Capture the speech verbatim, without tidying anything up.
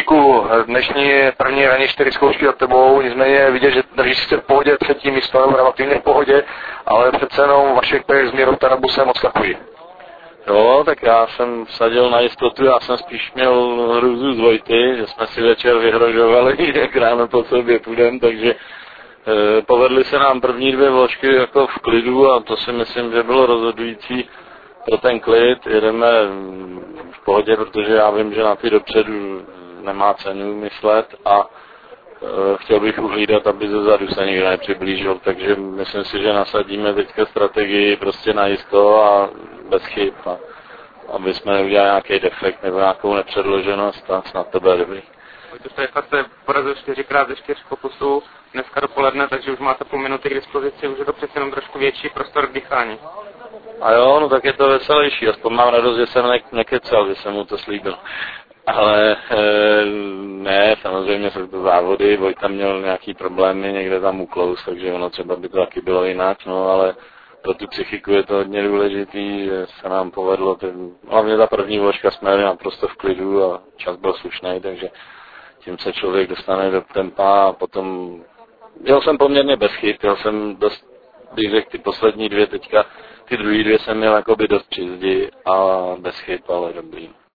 Vojtíku, dnešní první ranní čtyři zkoušky od tebou, nicméně vidět, že držíš se v pohodě, třetí místo, nebo relativně v pohodě, ale přece jenom Vašek Pech s Mírou Tarabusem odskakují. Jo, tak já jsem vsadil na jistotu, já jsem spíš měl hrůzu z Vojty, že jsme si večer vyhrožovali, jak ráno po sobě půjdem, takže e, povedly se nám první dvě vložky jako v klidu a to si myslím, že bylo rozhodující pro ten klid. Jedeme v pohodě, protože já vím, že na ty dopředu nemá cenu myslet a e, chtěl bych uhlídat, aby ze zadu se nikdo nepřiblížil, takže myslím si, že nasadíme teďka strategii prostě na jisto a bez chyb, a aby jsme neudělali nějaký defekt nebo nějakou nepředloženost a snad to bude dobrý. Vojtěch jste porazil čtyřikrát ze čtyř pokusů dneska dopoledne, takže už máte půl minuty k dispozici, už je to přece jenom trošku větší prostor k dýchání. A jo, no tak je to veselější, aspoň mám radost, že jsem ne- nekecal, že jsem mu to slíbil. Ale e, ne, samozřejmě jsou to závody, Vojta měl nějaký problémy, někde tam uklous, takže ono třeba by to taky bylo jinak, no ale pro tu psychiku je to hodně důležitý, že se nám povedlo, ten, hlavně ta první vložka jsme jeli naprosto v klidu a čas byl slušný, takže tím se člověk dostane do tempa a potom, jel jsem poměrně bez chyb, jel jsem dost, bych řekl, ty poslední dvě teďka, ty druhý dvě jsem měl jakoby dost při zdi a bez chyb, ale dobrý.